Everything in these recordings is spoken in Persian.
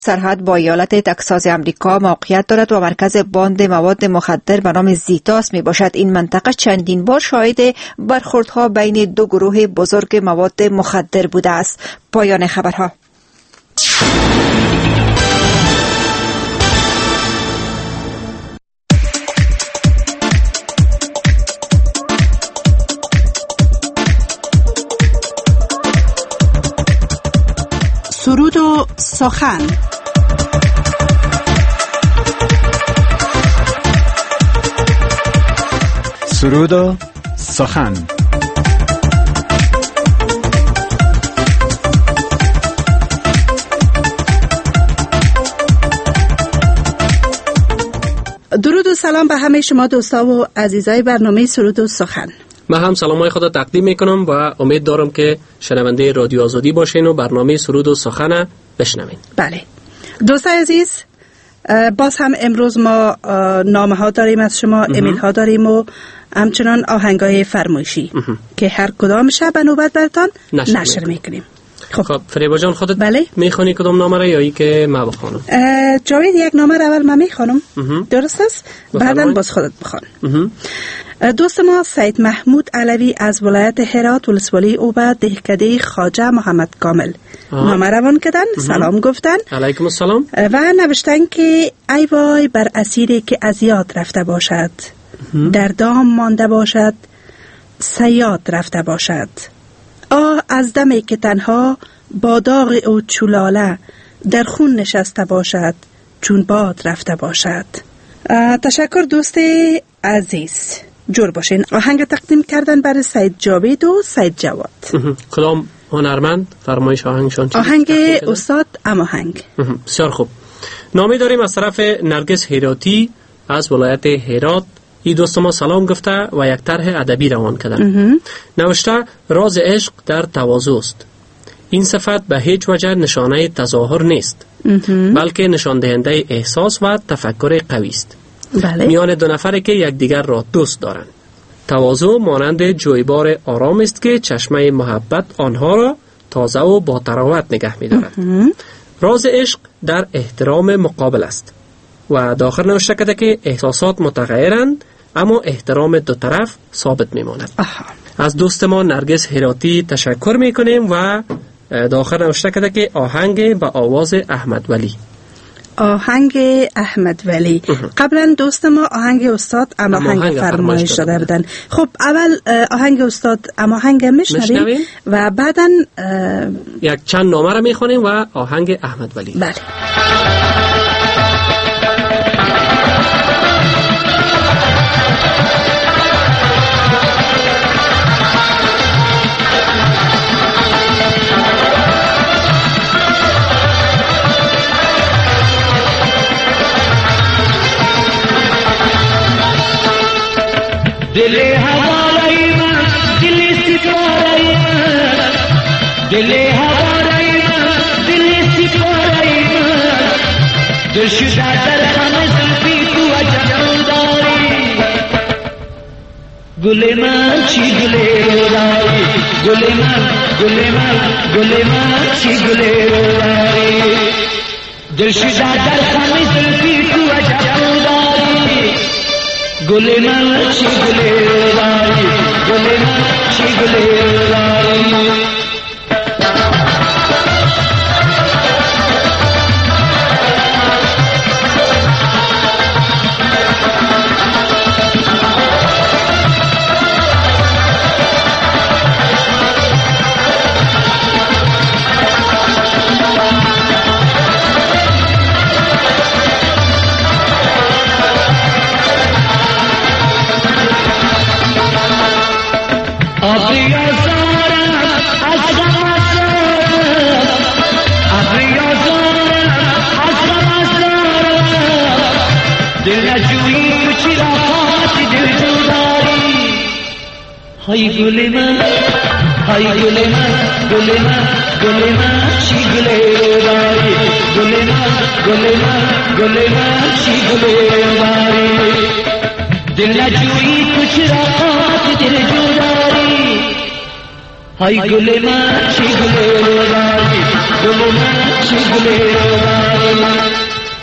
سرحد با ایالت تگزاس آمریکا موقعیت دارد و مرکز باند مواد مخدر به نام زیتاس می باشد. این منطقه چندین بار شاهد برخوردها بین دو گروه بزرگ مواد مخدر بوده است. پایان خبرها. سرود و سخن. سرود و سخن. درود و سلام به همه شما دوستا و عزیزای برنامه سرود و سخن. من هم سلامای خدا تقدیم میکنم و امید دارم که شنونده رادیو آزادی باشین و برنامه سرود و سخن بشنوین. بله دوستای عزیز، باز هم امروز ما نامه ها داریم از شما، ایمیل ها داریم و همچنان آهنگای فرمایشی که هر کدام شب به نوبت براتون نشر میکنیم. خب فریبا جان خودت بله؟ میخونی کدام نامه را یا ای که ما بخونم؟ جاوید یک نامه را اول من میخونم، درست است؟ بعدا باز خودت بخون. دوست ما سید محمود علوی از ولایت هرات ولسوالی او به دهکده خواجه محمد کامل نامه روان کردن، سلام گفتن علیکم السلام و نوشتن که ای وای بر اسیری که از یاد رفته باشد، در دام مانده باشد، صیاد رفته باشد. آه از دمی که تنها با داغ او چولاله در خون نشسته باشد، چون باد رفته باشد. تشکر دوست عزیز، جور باشین. آهنگ تقدیم کردن برای سید جاوید و سید جواد. کدام هنرمند فرمایش آهنگشان چی؟ آهنگ استاد اماهنگ. بسیار خوب. نامی داریم از طرف نرگس هراتی از ولایت هرات. این دوست ما سلام گفته و یک طرح ادبی روان کردن. نوشته راز عشق در تواضع است. این صفت به هیچ وجه نشانه تظاهر نیست، بلکه نشان دهنده احساس و تفکر قوی است. بله. میان دو نفری که یکدیگر را دوست دارند. تواضع مانند جویبار آرام است که چشمه محبت آنها را تازه و با طراوت نگه می‌دارد. راز عشق در احترام مقابل است و داخل نوشته کرده که احساسات متغیرند اما احترام دو طرف ثابت میماند. از دوست ما نرگس هراتی تشکر میکنیم و داخل نوشته کرده که آهنگ با آواز احمد ولی. آهنگ احمد ولی. قبلا دوست ما آهنگ استاد اماهنگ فرمایش داده بودن. خب اول آهنگ استاد اماهنگ میشنویم و بعدا یک چند نامه را میخونیم و آهنگ احمد ولی. بله. दिल हवाई में दिल सितारे में दिल हवाई में दिल सितारे में दुश्मन दर खाने जुल्फी तू अजनदारी गुले माची गुले रोलाई गुले माची गुले रोलाई दुश्मन दर खाने जुल्फी तू अजनदारी गुले माची गुले रोलाई गुले माची गुले रोलाई हाय गुले माची गुले रोलाई गुले माची गुले रोलाई दिल न जुई कुछ रात दिल जुदाई های گل من چی گل داری گل من چی گل داری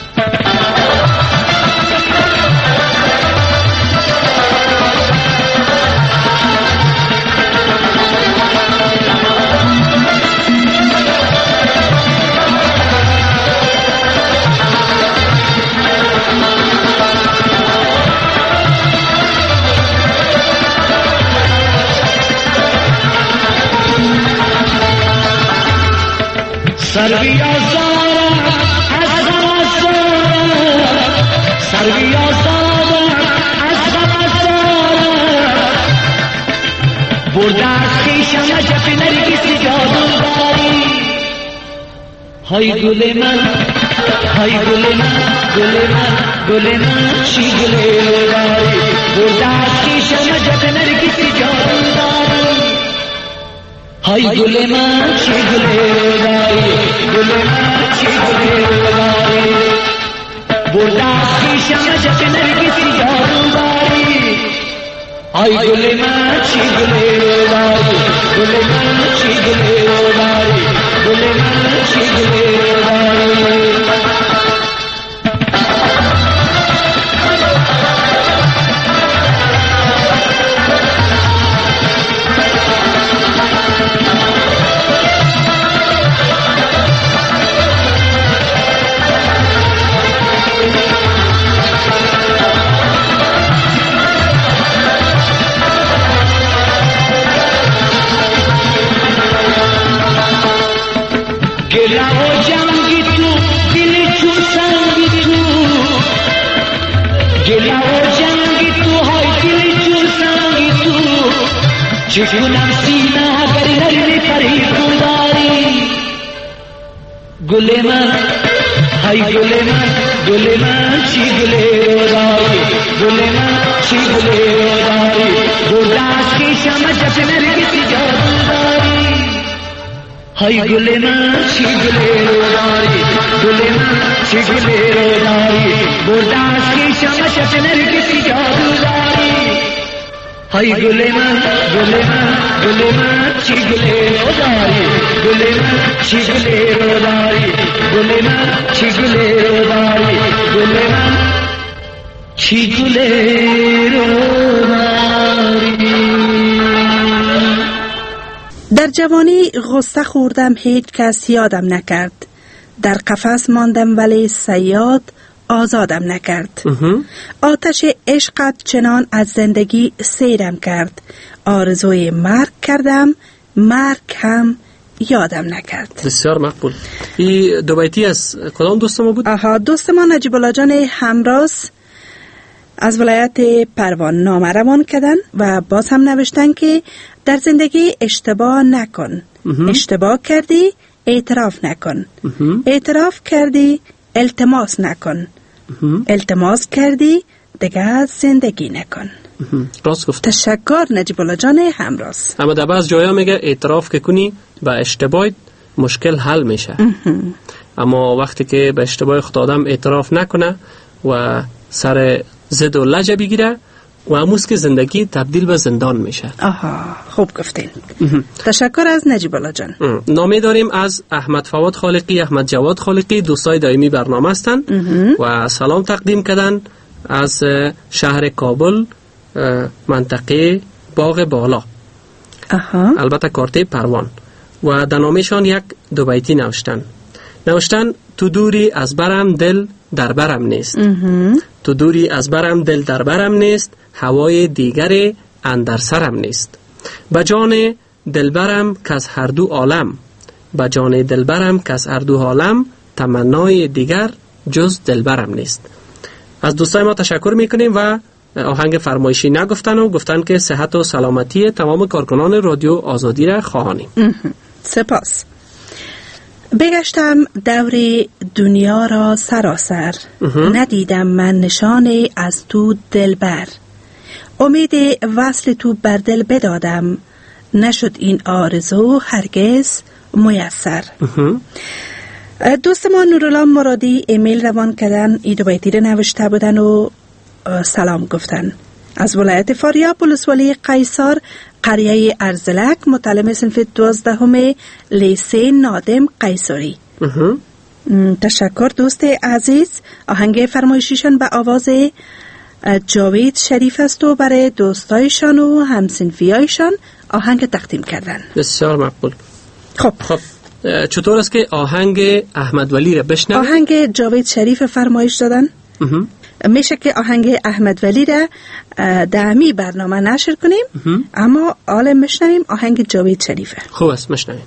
سروی آزارم از غم آزارم سروی آزارم از غم آزارم برده از خویشم عجب نرگسی جادوگاری های گل من های گل من گل من گل من چی گل داری برده از خویشم عجب نرگسی جادوگاری های گل من چی گل داری گل من چی گل داری برده از خویشم عجب نرگسی جادوگاری های گل من چی گل داری گل من چی گل داری گل من چی گل داری گله و جنگی تو دل چون سنگی تو گله و جنگی تو های دل چون سنگی تو چکنم سینه اگر نرمی پری کنداری گل من های گل من گل من چی گل داری گل من چی گل داری برده از کشم عجب نرگسی جادوگاری های گل من چی گل داری گل من چی گل داری برده از کشم عجب نرگسی جادوگاری های گل من گل من گل من چی گل داری گل من چی گل داری گل من چی گل داری گل من چی گل داری. در جوانی غصه خوردم، هیچ کس یادم نکرد. در قفس ماندم ولی صیاد آزادم نکرد. آتش عشقت چنان از زندگی سیرم کرد. آرزوی مرگ کردم، مرگ هم یادم نکرد. بسیار مقبول. این دو بیتی از کدام دوست ما بود؟ دوست ما نجیب الله جان همراز از ولایت پروان نامه روان کردن و باز هم نوشتن که در زندگی اشتباه نکن. اشتباه کردی اعتراف نکن. اعتراف کردی التماس نکن. التماس کردی دیگه زندگی نکن. راست گفت. تشکر نجیب الله جان همراز. اما در بعض جایا میگه اعتراف که کنی به اشتباه مشکل حل میشه. اما وقتی که به اشتباه خود آدم اعتراف نکنه و سر زد و لجه بگیره و هموز که زندگی تبدیل به زندان میشه. خوب گفتین. تشکر از نجیب الله جان. نامه داریم از احمد فواد خالقی، احمد جواد خالقی، دوستای دائمی برنامه هستند و سلام تقدیم کردن از شهر کابل، منطقه باغ بالا، البته کارته پروان. و در نامه‌شان یک دو بیتی نوشتن تو دوری از برم دل در برم نیست. تو دوری از برم دل در برم نیست، هوای دیگر اندر سرم نیست. بجان دلبرم کس هر دو عالم، بجان دلبرم کس هر دو عالم، تمنای دیگر جز دلبرم نیست. از دوستای ما تشکر میکنیم و آهنگ فرمایشی نگفتن و گفتن که صحت و سلامتی تمام کارکنان رادیو آزادی را خواهانیم. سپاس. بگشتم دور دنیا را سراسر، ندیدم من نشانی از تو دلبر. امید وصل تو بر دل بدادم، نشد این آرزو هرگز میسر. دوست ما نورالله مرادی ایمیل روان کردن، ایدو بیتی رو نوشته بودن و سلام گفتن. از ولایت فاریاب ولسوالی قیصر قریه ارزلک متعلم صنف 12 لیسه نادم قیصری. تشکر دوست عزیز. آهنگ فرمایشیشان به آواز جاوید شریف است و برای دوستایشان و همسنفیایشان آهنگ تقدیم کردن. بسیار مقبول. خب چطور است که آهنگ احمد ولی را بشنویم؟ آهنگ جاوید شریف فرمایش دادن. میشه که آهنگ احمد ولی را دمی برنامه نشر کنیم، اما حالا میشنویم آهنگ جاوید شریفه. خوب است، میشنویم.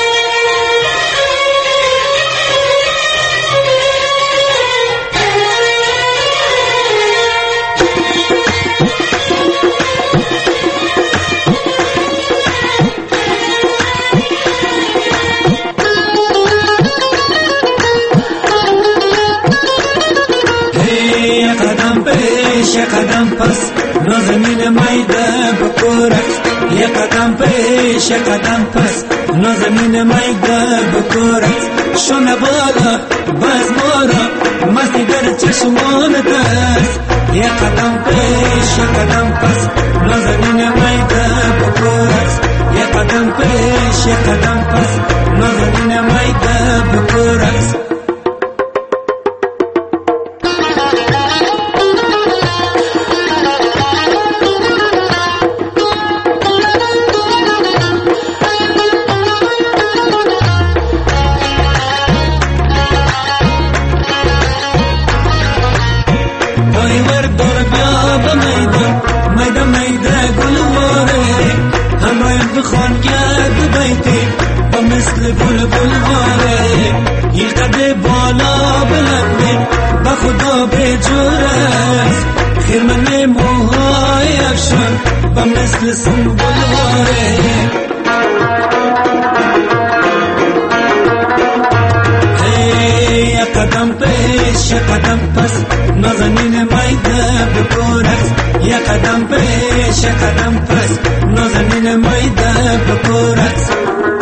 یه قدم پس نازنین میده بکورت، یه قدم پیش یه قدم پس نازنین میده بکورت، شونه بالا باز مارا مستی در چشمانت است، یه قدم پیش یه قدم پس نازنین میده بکورت، یه قدم پیش یه قدم پس نازنین میده بکورت. مثل بلبل واره یه قد بالا بلنده با خدا به جور است، خیرمن موهای افشان با مثل سنبل واره، یه قدم پیش یه قدم پس نازنین میده بکورت، یه قدم پیش یه قدم پس نازنین میده بکورت.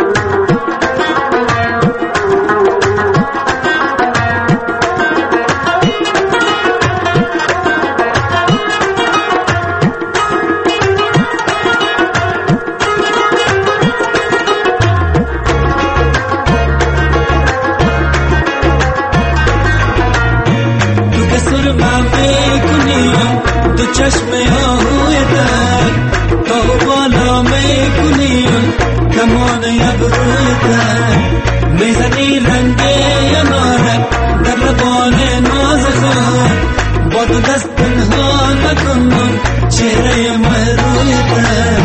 چشم آهویتن تا بالا میکنیم کمان یبرویتن، میزنی رنگ یمارک در لبان ناز خود، با دو دست پنهان نکنم چهره محرویتن،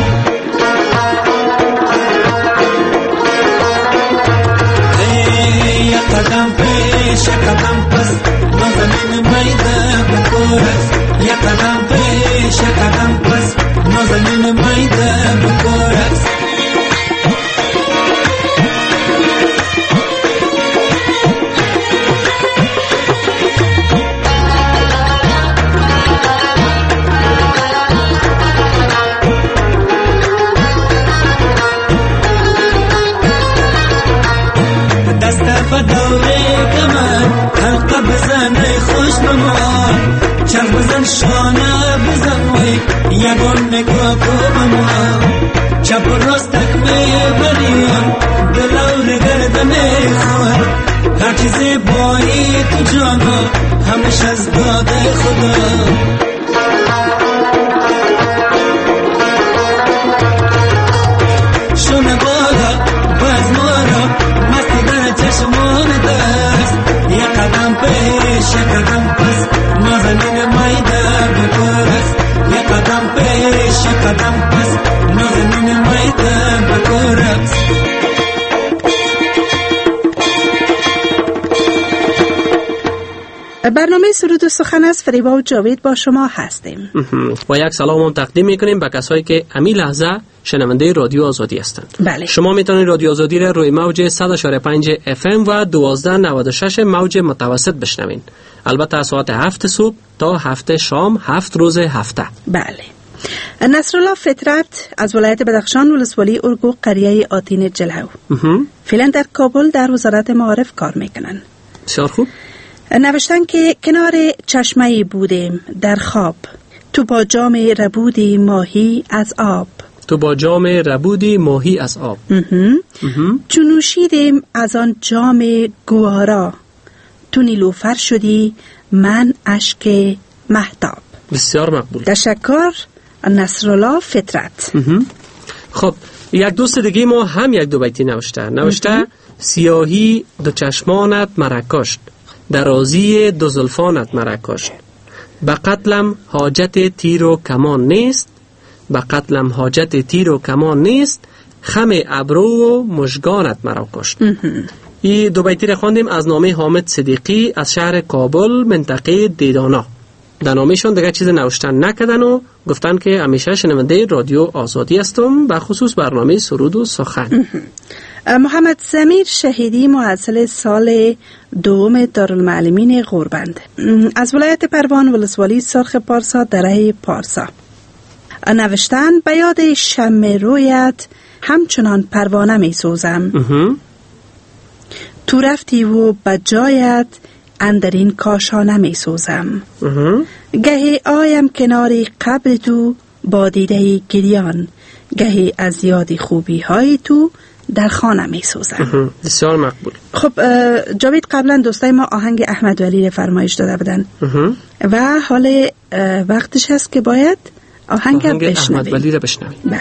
یه قدم پیش یه قدم پس نازنین میده بکورت، یه قدم پیش یه قدم پس نازنین میده بکورت. دست فدوره کمر حلقه بزنه خوش بمان، چرخ بزن شانه بزن وی یگان نگاه کو بما، چپ و راست تک میبریم دلور گردن خود، هر چیز بایی تو جانا همش از داد خدا، شونه بالا باز مارا مستی در چشمان دست، یه قدم پیش یه قدم پس نازنین میده بکورت، یه قدم پیش یه قدم پس نازنین میده بکورت. برنامه سرود و سخن از فریبا و جاوید با شما هستیم و یک سلام هم تقدیم میکنیم به کسایی که امی لحظه شنونده رادیو آزادی هستند. بله. شما میتونید رادیو آزادی را روی موج 100.5 FM و 1296 موج متوسط بشنوین. البته از ساعت 7 صبح تا 7 شام 7 روز هفته. بله. نصرالله فطرت از ولایت بدخشان ولسوالی ارگو قریه آتین جلو فعلا در کابل در وزارت معارف کار میکنن. بسیار خوب. نوشتن که کنار چشمه بودیم در خواب، تو با جام ربودی ماهی از آب. تو با جام ربودی ماهی از آب. چو نوشیدیم از آن جام گوارا، تو نیلوفر شدی من اشک مهتاب. بسیار مقبول. تشکر. نصرالله فطرت. خب یک دوست دیگه ما هم یک دو بیتی نوشته سیاهی دو چشمانت مرا کشت، درازی دو زلفانت مرا کشت، به قتلم حاجت تیر و کمان نیست، به قتلم حاجت تیر و کمان نیست، خم ابرو و مژگانت مرا کشت. این دو بیتی را خواندیم از نامه حامد صدیقی از شهر کابل منطقه دیدانا. در نامه‌شون دیگه چیز نوشتن نکردن و گفتن که همیشه شنونده رادیو آزادی هستم، به خصوص برنامه سرود و سخن. محمد سمیر شهیدی محصل سال دوم دارالمعلمین غوربند از ولایت پروان ولسوالی سرخ پارسا دره پارسا نوشتن به یاد شمع رویت همچنان پروانه می سوزم. تو رفتی و به جایت اندرین کاشانه می سوزم. گهی آیم کناری قبر تو با دیده گریان، گهی از یاد خوبی های تو در خانه می سوزم. بسیار مقبول. خب جاوید قبلا دوستای ما آهنگ احمد ولی رفرمایش داده بودن و حال وقتش هست که باید آهنگ احمد ولی را بشنویم. بله.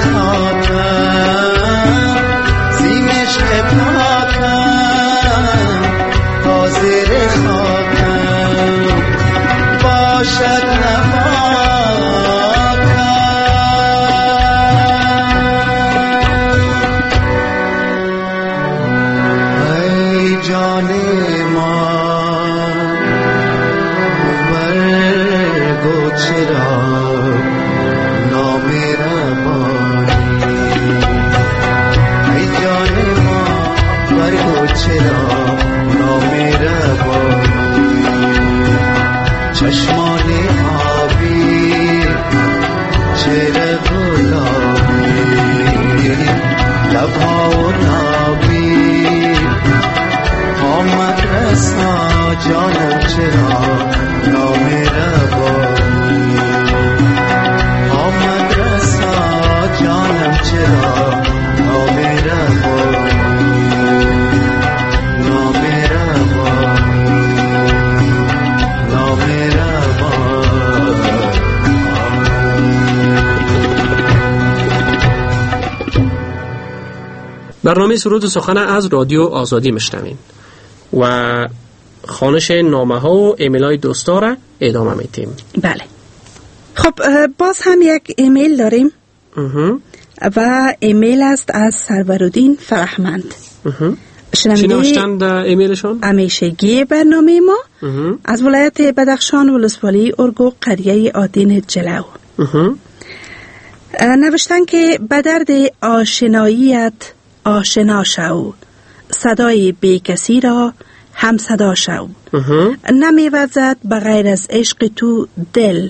خاکم زین عشق پاکم حاضر خاکم باشد نفاکم ای جان ما برگو چرا چشمان آبی چهره گلابی لبها و نابی آمد رسا جانم چرا نامهربانی آمد رسا جانم چرا نامهربانی برنامه سرود و سخن از رادیو آزادی میشنوین و خوانش نامه ها و ایمیل های دوستا را ادامه میتیم. بله. خب باز هم یک ایمیل داریم و ایمیل است از سرورالدین فرهمند. چی نوشتند ایمیلشون؟ همیشگی برنامه ما از ولایت بدخشان ولسوالی ارگو قریه آدین جلو. نوشتن که به درد آشناییت آشنا شو، صدای بی کسی را هم صدا شو. نمی‌وزد بغیر از عشق تو دل،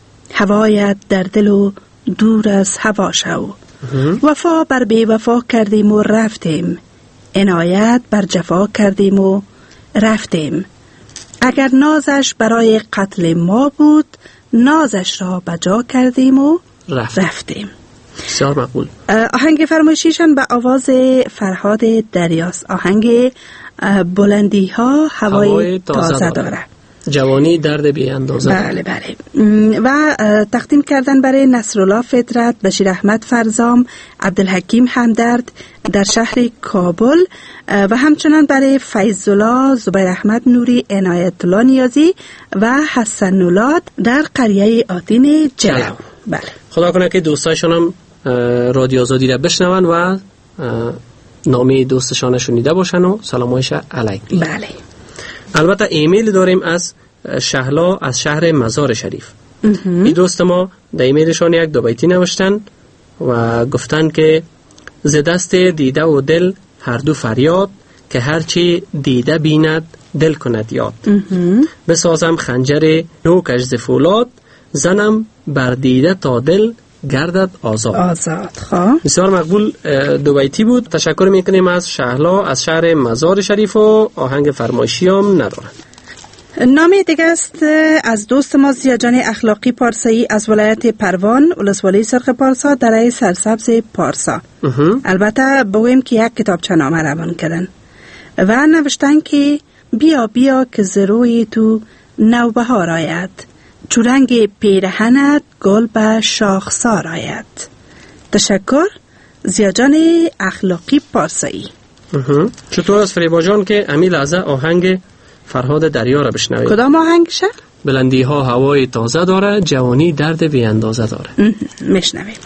هوایت در دل و دور از هوا شو. وفا بر بی وفا کردیم و رفتیم، عنایت بر جفا کردیم و رفتیم. اگر نازش برای قتل ما بود، نازش را بجا کردیم و رفتیم. بسیار مقبول. آهنگ فرمایشیشان به آواز فرهاد دریاست. آهنگ بلندی ها هوای تازه داره، جوانی درد بی اندازه. بله بله. و تقدیم کردن برای نصرالله فطرت، بشیر احمد فرزام، عبدالحکیم همدرد در شهر کابل و همچنان برای فیض‌الله، زبیر احمد نوری، عنایت الله نیازی و حسن نولاد در قریه آدین جلو. بله. خدا کنه که دوستایشون هم رادیو آزادی را بشنون و نامه دوستشان شنیده باشن و سلامایش علیک. بله. البته ایمیل داریم از شهلا از شهر مزار شریف. این دوست ما در ایمیلشان یک دو بیتی نوشتن و گفتن که ز دست دیده و دل هر دو فریاد، که هرچی دیده بیند دل کند یاد. بسازم خنجر نوکش ز فولاد، زنم بر دیده تا دل گردد آزاد. خواه. بسیار مقبول دو بیتی بود. تشکر میکنیم از شهلا از شهر مزار شریف و آهنگ فرمایشی هم ندارن. نامه دیگه است از دوست ما زیاجان اخلاقی پارسایی از ولایت پروان ولسوالی سرخ پارسا درای سرسبز پارسا. البته بگویم که یک کتابچه نامه روان کردن و نوشتن که بیا بیا که زروی تو نوبهار آید، چورنگ پیرهنت گل به شاخسار آید. تشکر زیاجان اخلاقی پارسایی. چطور از فریبا جان که امی لحظه آهنگ فرهاد دریا را بشنوید؟ کدام آهنگشه؟ بلندی ها هوای تازه داره، جوانی درد بی اندازه داره. میشنوید.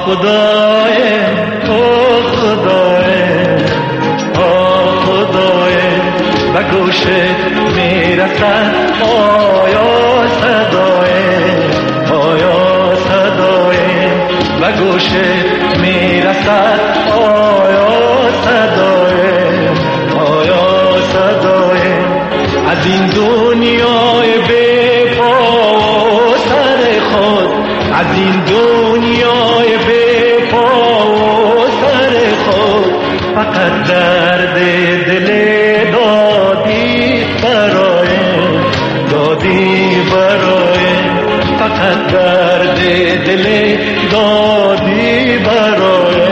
خدای او خدای آ خدای به گوشت میرسد آیا صدای به گوشت میرسد آیا صدای از این دنیای بی پا و سر خود از این دنیای بی پا و سر خود فقط درد دل دادی برای فقط درد دل دادی برای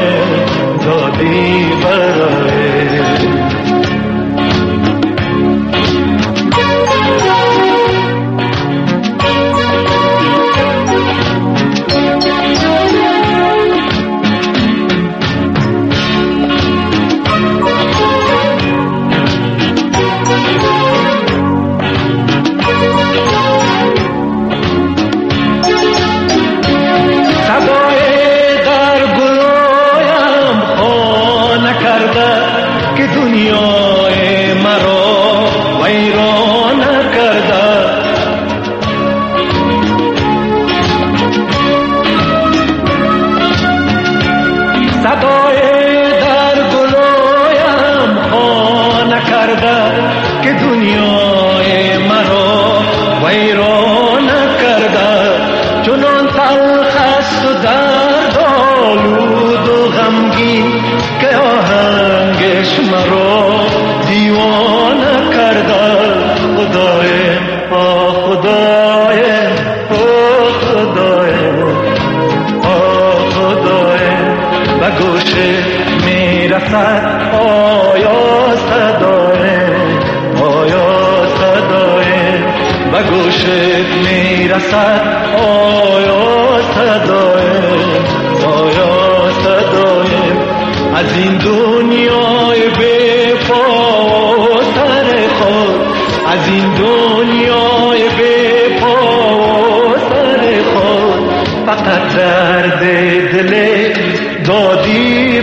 دنیای مرا ویران کرده صدای در گلویم خانه کرده که دنیای مرا ویران کرده چنان تلخ است و دردآلود و غمگین که آهنگش مرا دیوانه کرده خدای آ خدای آ خدای آ خدای به گوش میرسد آیا صدای به گوش میرسد آیا صدای از این دنیای بی پا و سر خود از این دنیای بی پا و سر خود فقط درد دل دادی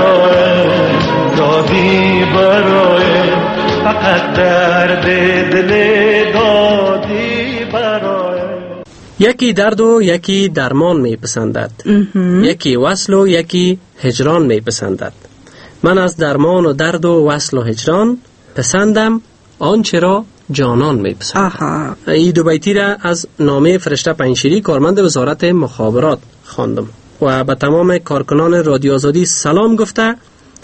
برای فقط درد دل دادی برای یکی درد و یکی درمان می پسندد یکی وصل و یکی هجران می پسندد من از درمان و درد و وصل و هجران پسندم آنچه را جانان می پسندد. این دو بیتی را از نامه فرشته پنجشیری کارمند وزارت مخابرات خواندم و به تمام کارکنان رادیو آزادی سلام گفته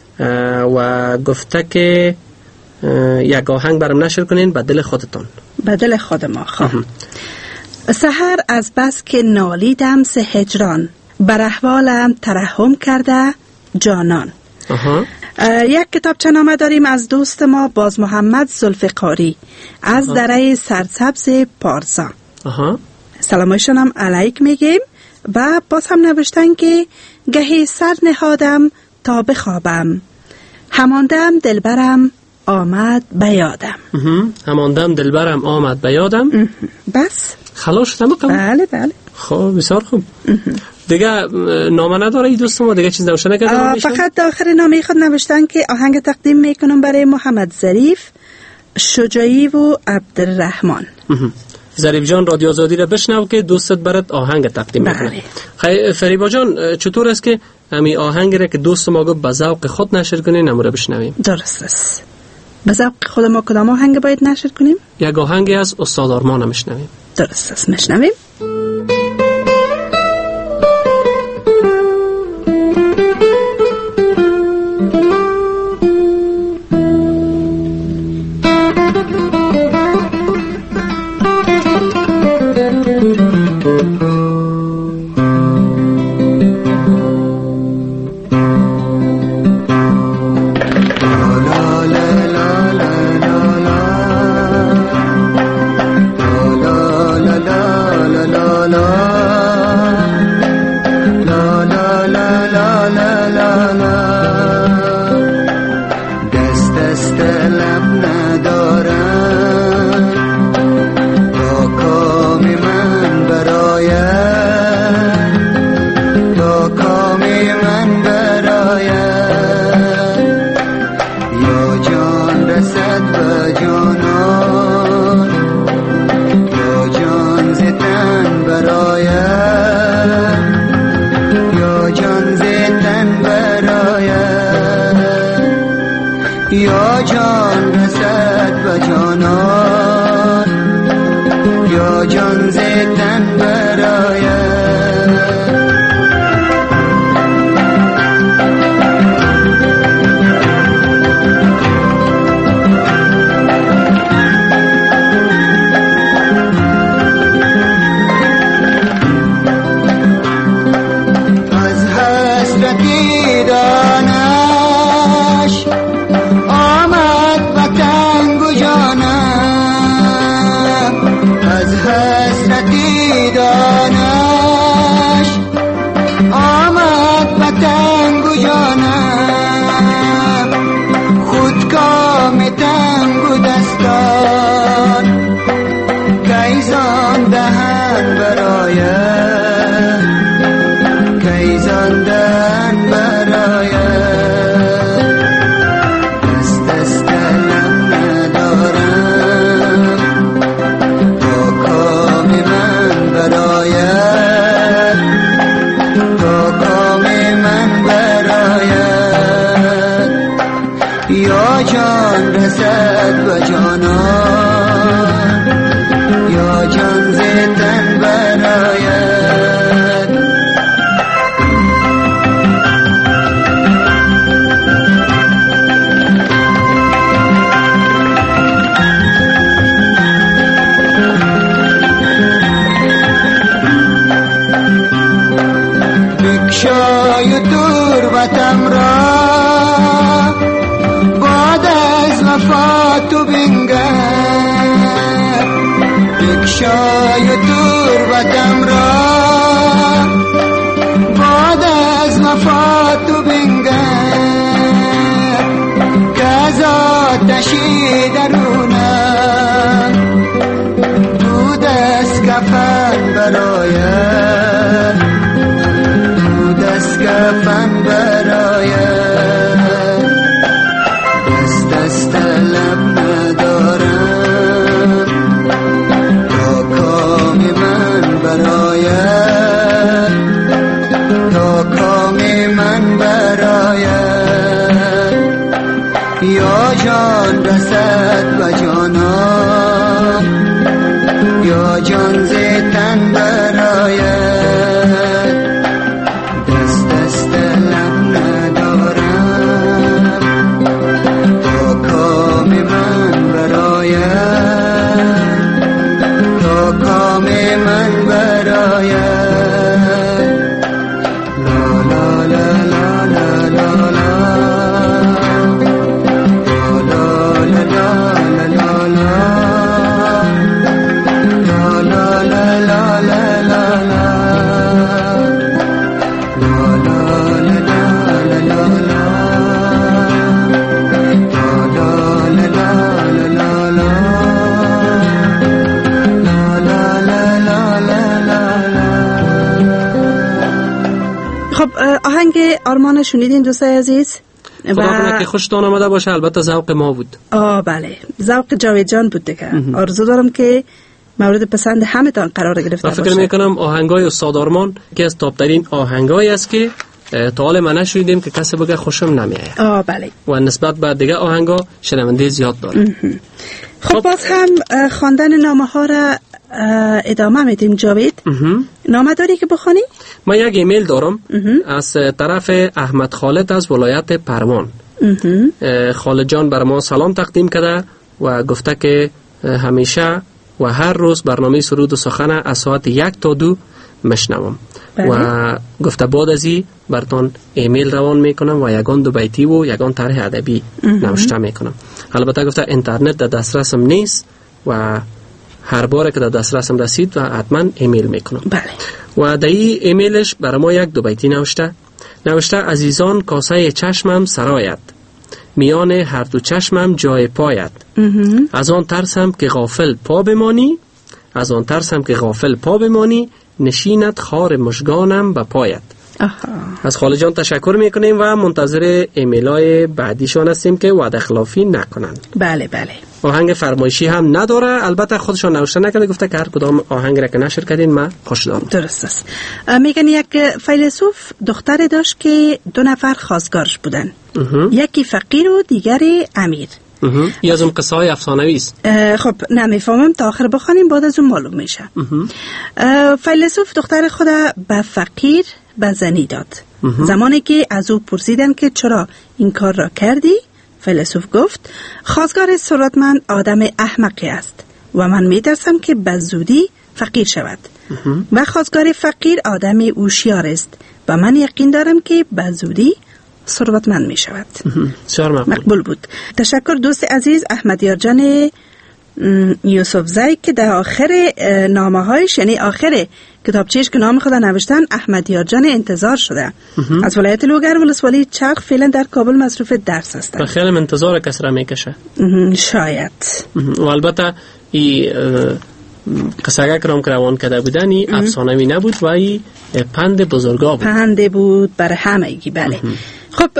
و گفته که یک آهنگ برام نشر کنین به دل خودتان به دل خود ما خواهم. سحر از بس که نالیدم ز هجران بر احوالم ترحم کرده جانان. یک کتابچه نامه داریم از دوست ما باز محمد ذوالفقاری از دره سرسبز پارسا. سلامشون هم علیک میگیم و باز هم نوشتن که گهی سر نهادم تا بخوابم هماندم دلبرم آمد بیادم. هماندم دلبرم آمد بیادم. بس خلاص شدم. بله خب بسیار خوب. دیگه نامه نداره ای دوست ما دیگه چیز نوشته نکرده؟ فقط داخل نامه خود نوشتن که آهنگ تقدیم میکنم برای محمد ظریف شجاعی و عبدالرحمن. ظریف جان رادیو آزادی را بشنو که دوستت برات آهنگ تقدیم میکنه. خیلی فریبا جان چطور است که همین آهنگ را که دوست ما گفت به ذوق خود نشر کنین نموره بشنویم؟ درست است. به ذوق خود ما کدام آهنگ باید نشر کنیم؟ یک آهنگی از استاد آرمان میشنویم. درست است میشنویم. la la آدم را باد از وفا تو بنگر که از آتشی درونم دود از کفن برایت دود از کفن برایت دست لب ندارم تا کام من برایت تا کام من برایت یا جان رسد و جانم یا جان زیتن برایت دست لب ندارم تا کام من برایت تا کام من برایت لا لا لا لا لا لا لا لا لا لا لا خب آهنگ آرمان شنیدین دوستای عزیز؟ خدا کنه که خوشتان آمده باشه. البته ذوق ما بود. بله، ذوق جاوید جان بود دیگه. آرزو دارم که مورد پسند همه تان قرار گرفته باشه. فکر میکنم آهنگای استاد آرمان که از تاپترین آهنگایی است که تا حال ما نشنیدیم که کسی بگه خوشم نمیاد. بله. و نسبت به دیگه آهنگا شنونده زیاد داره. خب باز هم خواندن نامه ها را ادامه میدیم جاوید. نامه داری که بخوانی؟ من یک ایمیل دارم از طرف احمد خالد از ولایت پروان. خالد جان بر ما سلام تقدیم کرده و گفته که همیشه و هر روز برنامه سرود و سخن از ساعت 1 تا 2 مشنوم. و گفته بعد از این برتان ایمیل روان میکنم و یگان دو بیتی و یگان طرح ادبی نوشته میکنم. البته گفته اینترنت در دسترسم نیست و هر بار که در دسترسم رسید و حتما ایمیل میکنم. بله. و در این ایمیلش برای ما یک دو بیتی نوشته عزیزان کاسه چشمم سرایت میان هر دو چشمم جای پایت از آن ترسم که غافل پا بمانی نشینت خار مژگانم به پایت. از خاله جان تشکر میکنیم و منتظر ایمیلای بعدیشان هستیم که وعده خلافی نکنند. بله بله. آهنگ فرمایشی هم نداره، البته خودشان نوشته نکرده، گفته که هر کدام آهنگ را که نشر کردین من خوش دارم. درست است. میگن یک فیلسوف دختر داشت که 2 نفر خواستگارش بودن. یکی فقیر و دیگری امیر. یا از اون قصه های افسانوی است. خب نمیفهمم تا آخر بخوانیم بعد از اون معلوم میشه. فیلسوف دختر خود به فقیر به زنی داد. زمانی که از او پرسیدن که چرا این کار را کردی، فیلسوف گفت خواستگار ثروتمند آدم احمقی است و من میترسم که به زودی فقیر شود و خواستگار فقیر آدم هوشیار است و من یقین دارم که به زودی ثروتمند می شود. مقبول بود. تشکر دوست عزیز احمدیار جان یوسف زی که در آخر نامه هایش، یعنی آخر کتابچهش که نام خود نوشتن احمدیار جان انتظار شده. از ولایت لوگر ولسوالی چرخ فعلا در کابل مصروف درس هستند. خیلی انتظار کس را میکشه. شاید. و البته این قصه کرام که روان کرده بودن این افسانوی نبود و این پند بزرگا بود. پند بود برای همگی. بله. خب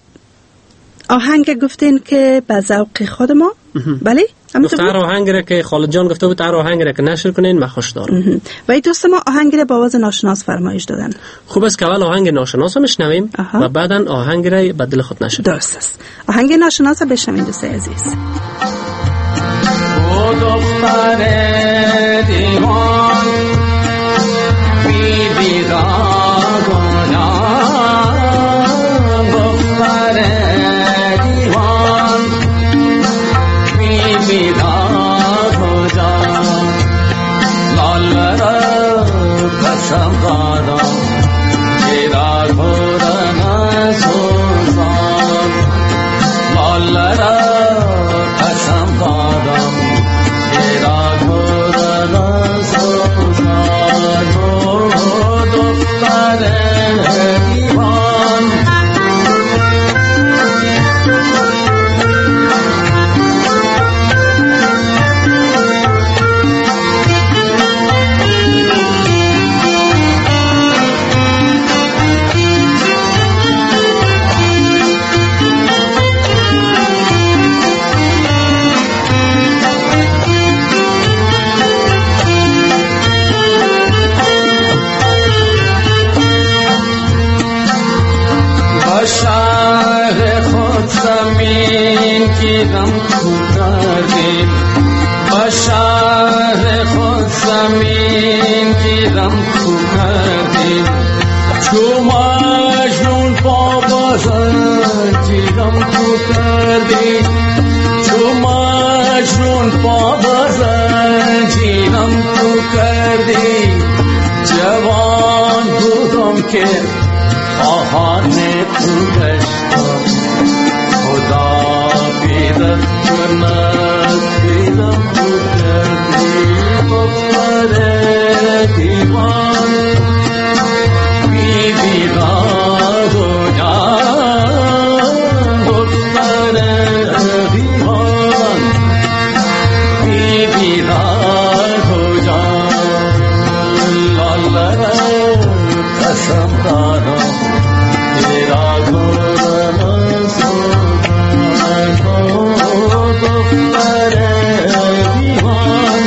آهنگ گفتین که به ذوق خود ما. بله گفته هر آهنگ را که خالد جان گفته بود هر آهنگ را که نشر کنین من خوش دارم. و این دوست ما آهنگ را با آواز ناشناس فرمایش دادن. خوب است که اول آهنگ ناشناس رو بشنویم و بعدا آهنگ را به دل خود نشر. درست است. آهنگ ناشناس رو بشنوین دوستای عزیز. او دختر دیوان بی بیدار گناه دختر دیوان بی بیدار گناه لال را قسم دادم که را گرن سوزان لال را قسم دادم So غم تو کردی بشهر خود زمین کی غم تو کردی چو مجنون پا بزن کی غم تو کردی چو مجنون پا بزن کی غم تو کردی جوان بودم که آهان تو گشتم خدا بیدت کند بیدم تو کردی دختر دیوان بی بیداد و جان دختر دیوان بی بیداد و جان لالا قسم دارم تیرا گرم سوزن دختر دیوان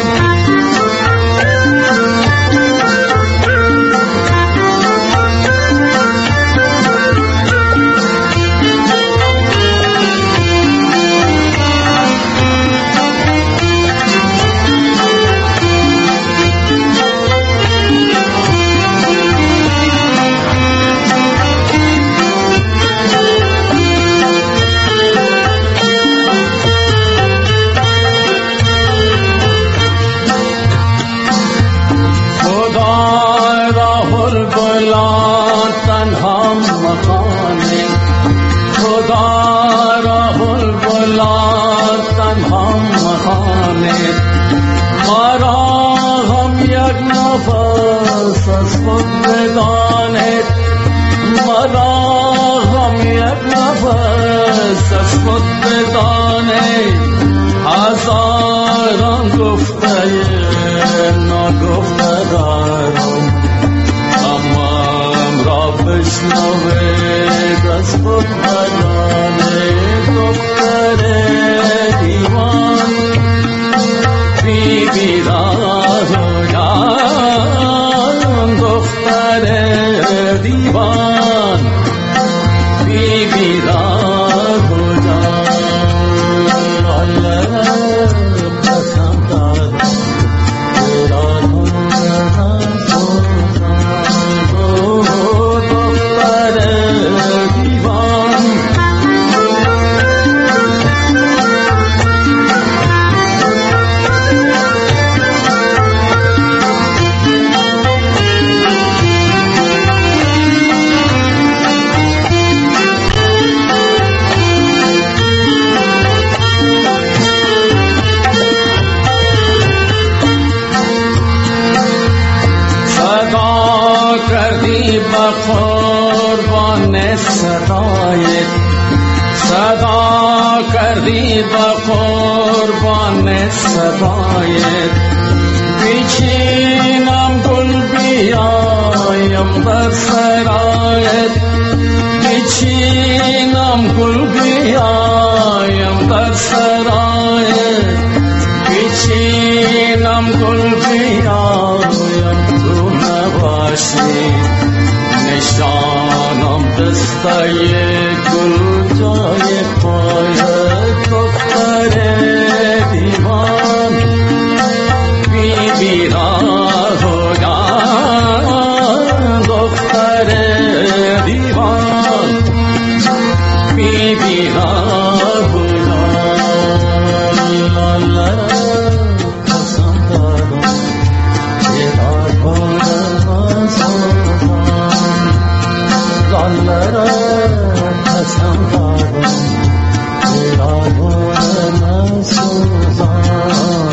هزاران گفته نگفته دارم تمام را بشنوید از خود بدانه دختر دیوان بی بیداد و جان دختر دیوان بی بیداد و جان قربان صدایت صدا کردی با قربان صدایت بیچینم گل بیایم در سرایت بیچینم گل بیایم در سرایت بیچینم گل بیایم تو نباشی نشانم دستای گل جای پایت دختر دیوان بی بیراه و جان دختر دیوان بی بیراه و جان قسم دارم تیرا گرم سوزان لالا قسم دارم تیرا گرم سوزان.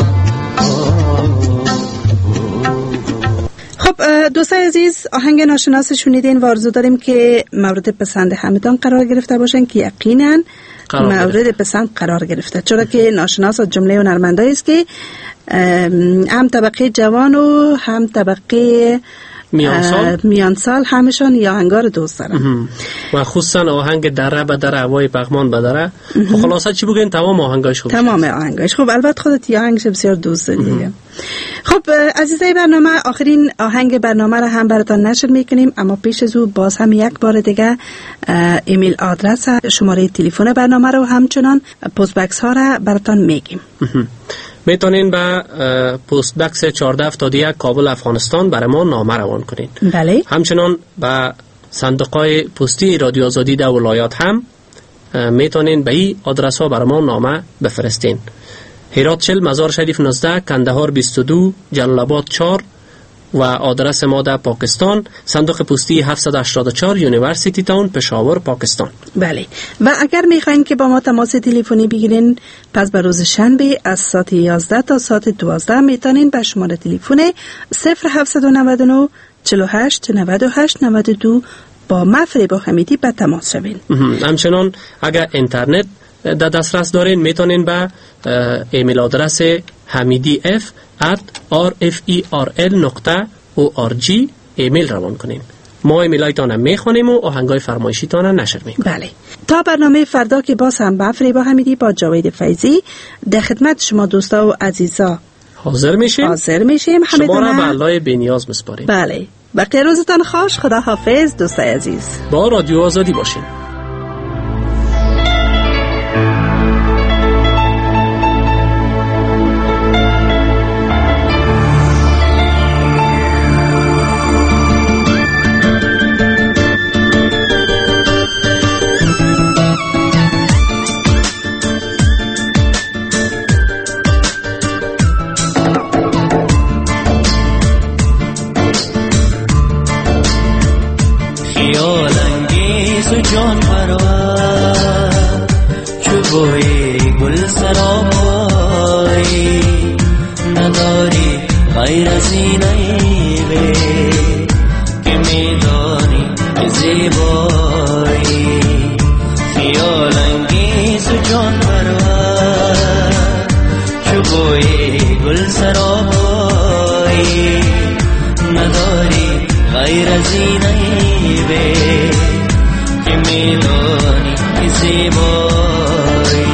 خب دوستان عزیز، آهنگ ناشناس شنیدین و آرزو داریم که مورد پسند همتان قرار گرفته باشن که یقینا مورد پسند قرار گرفته، چرا که ناشناس از جمله هنرمندایی است که هم طبقه جوان و هم طبقه میان سال همشان یا آهنگا رو دوست دارن و خصوصا آهنگ دره به دره هوای پغمان به دره. خلاصه چی بگین تمام آهنگاش خوب، تمام آهنگاش خوب. البته خودت یا آهنگش بسیار دوست داری. خب عزیزای برنامه، آخرین آهنگ برنامه را هم براتون نشر میکنیم، اما پیش از او باز هم یک بار دیگه ایمیل آدرس، شماره تلفن برنامه رو همچنان پست بکس ها را براتون میگیم. میتونین به پست بکس 1471 کابل افغانستان برای ما نامه روان کنین. بله. همچنان به صندوقهای پستی رادیو آزادی در ولایات هم میتونین به این آدرس ها برای ما نامه بفرستین. هرات 40 مزار شریف 19 کندهار 22 جلال آباد 4 و آدرس ما در پاکستان صندوق پستی 784 یونیورسیتی تاون پشاور پاکستان. بله. و اگر میخواین که با ما تماس تلفنی بگیرین، پس به روز شنبه از ساعت 11 تا ساعت 12 میتونین به شماره تلفن 0799 48 98 92 با مفریبا حمیدی به تماس شوین. همچنان اگر اینترنت در دسترس دارین میتونین به ایمیل آدرس hamidi@rferl.org ایمیل روان کنین. ما ایمیلایتان هم میخونیم و آهنگای فرمایشیتان هم نشر میکنیم. بله. تا برنامه فردا که باز هم به فریبا حمیدی با جاوید فیضی در خدمت شما دوستا و عزیزا حاضر میشیم. شما را به الله بی‌نیاز میسپاریم. بله. بقیه روزتان خوش. خدا حافظ دوستای عزیز. با رادیو آزادی باشین. جان پرور چوبوی گل سرابای نداری غیر از اینایی به که میدانی زیبایی خیال انگیز جان پرور چوبوی گل سرابای نداری غیر از اینایی به که میدانی که زیبایی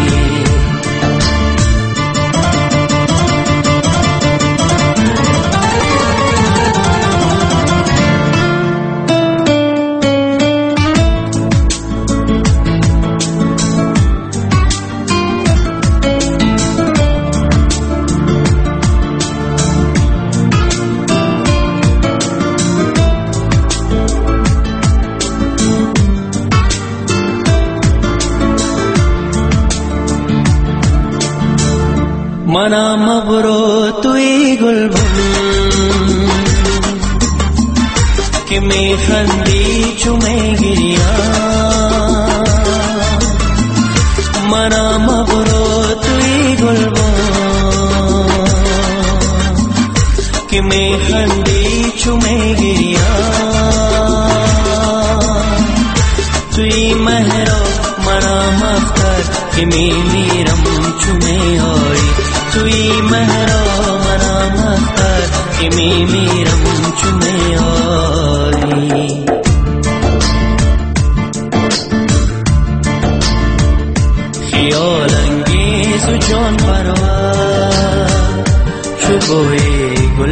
منم برو توی گلبن که میخندی چو میگریم منم برو توی گلبن که میخندی چو میگریم توی مهرا منم افتر که میمیرم چو میایی توی مهرا منم افتر که میمیرم چو میایی خیال انگیز و جان پرور چو بوی گل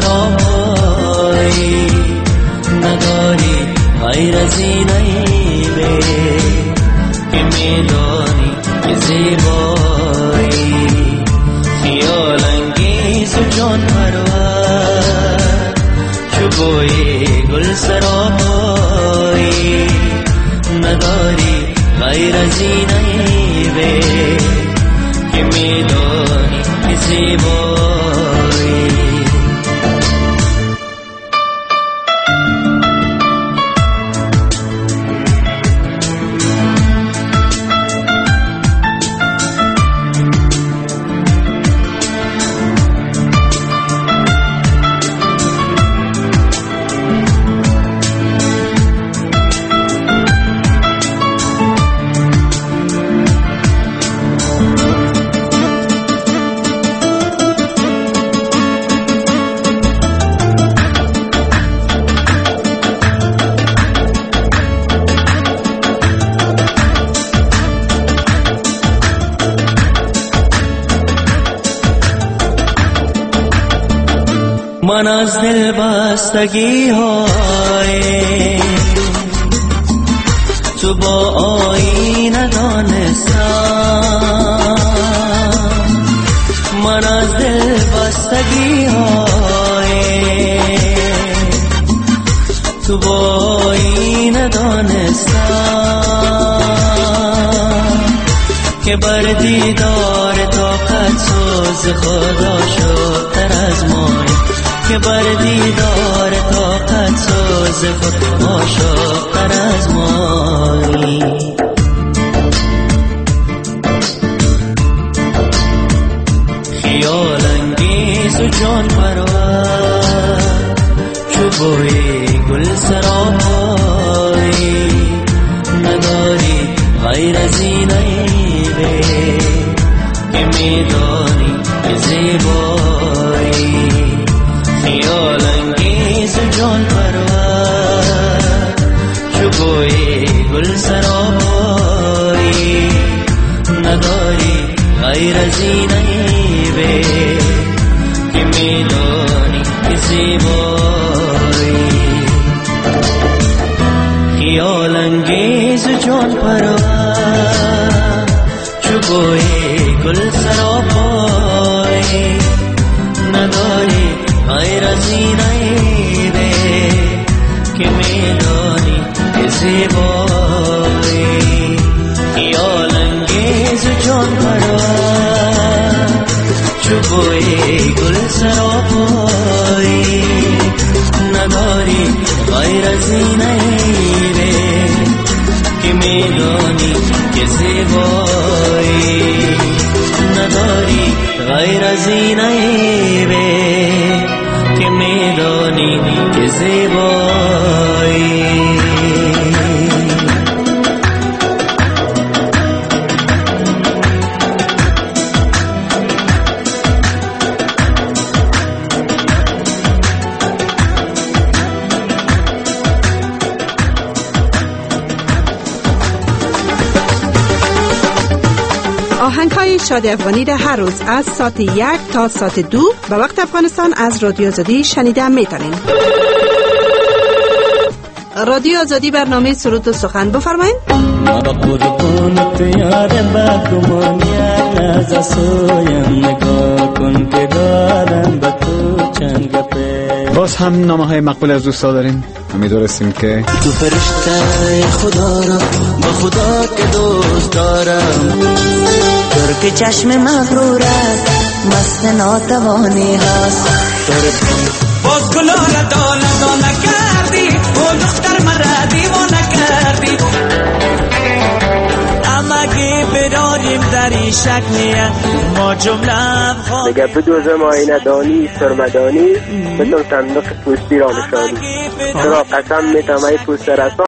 سرایی نداری غیر از اینایی به که میدانی که زیبایی خیال انگیز و جان پرور چو بوی گل سرایی نداری غیر از اینایی به که میدانی که زیبایی من از دل بستگی های تو با آینه دانستم، من از دل بستگی های تو با آینه دانستم که بر دیدار طاقت سوز خدا شد تر از مای، که بر دیدار طاقت سوز خدا شد تر از مای. خیال انگیز و جان پرور چو بوی گل سراپایی نداری غیر از این عیبه که میدانی که زیبایی. خیال انگیز و جان پرور چو بوی گل سراپایی نداری غیر از این عیبه که میدانی که زیبایی. خیال انگیز و جان پرور چو بوی گل سراپایی نداری غیر از این عیبه که میدانی که زیبایی. خیال انگیز و جان پرور چو بوی گل سراپایی نداری غیر از این عیبه که میدانی که زیبایی. نداری غیر از این عیبه که میدانی که زیبایی. آهنگ‌های شادی افغانی را هر روز از ساعت 1 تا ساعت 2 به وقت افغانستان از رادیو آزادی شنیده میتونین. رادیو آزادی برنامه سرود و سخن بفرمایید. ما قربونت یار بدگمانیت از سویم نگاه کن که دارم به تو چند گپه. باز هم نامه‌های مقبول از دوستا داریم. امیدوارستیم که تو فرشته خدا را با خدا که دوست دارم، ترک چشم مغرورت مست ناتوانی هست. باز گلا را دانه دانه کردی و دختر مرا دیوانه کردی. امگی براریم در این شکلیه ما جمله دیگه بدوزم آینه دانی سرمدانی بتون صندوق پوستی را نشانی. چرا قسم میتم ای پوست رسان